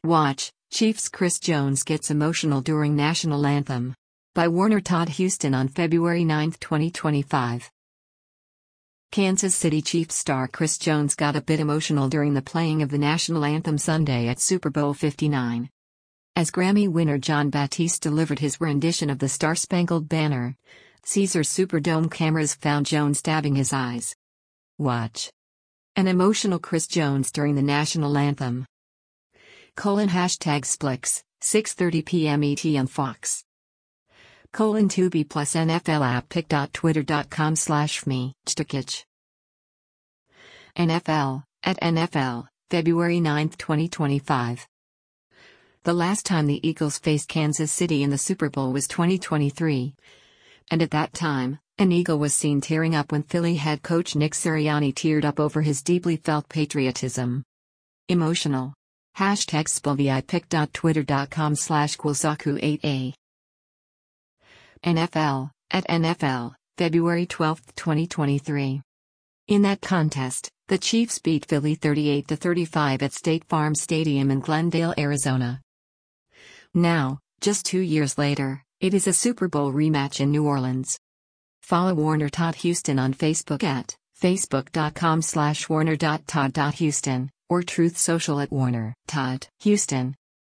Watch, Chiefs Chris Jones gets emotional during national anthem. By Warner Todd Houston on February 9, 2025. Kansas City Chiefs star Chris Jones got a bit emotional during the playing of the national anthem Sunday at Super Bowl 59. As Grammy winner Jon Batiste delivered his rendition of the Star-Spangled Banner, Caesars Superdome cameras found Jones dabbing his eyes. Watch. An emotional Chris Jones during the national anthem. #Splix, 6:30 p.m. ET on Fox. Tubi plus NFL app pic.twitter.com/me, Stukich. NFL, at NFL, February 9, 2025. The last time the Eagles faced Kansas City in the Super Bowl was 2023. And at that time, an Eagle was seen tearing up when Philly head coach Nick Sirianni teared up over his deeply felt patriotism. Emotional. #SpillVIpic.twitter.com/Kwilsaku8a. NFL, at NFL, February 12, 2023. In that contest, the Chiefs beat Philly 38-35 at State Farm Stadium in Glendale, Arizona. Now, just 2 years later, it is a Super Bowl rematch in New Orleans. Follow Warner Todd Houston on Facebook at facebook.com/warner.todd.houston or Truth Social at Warner Todd Houston.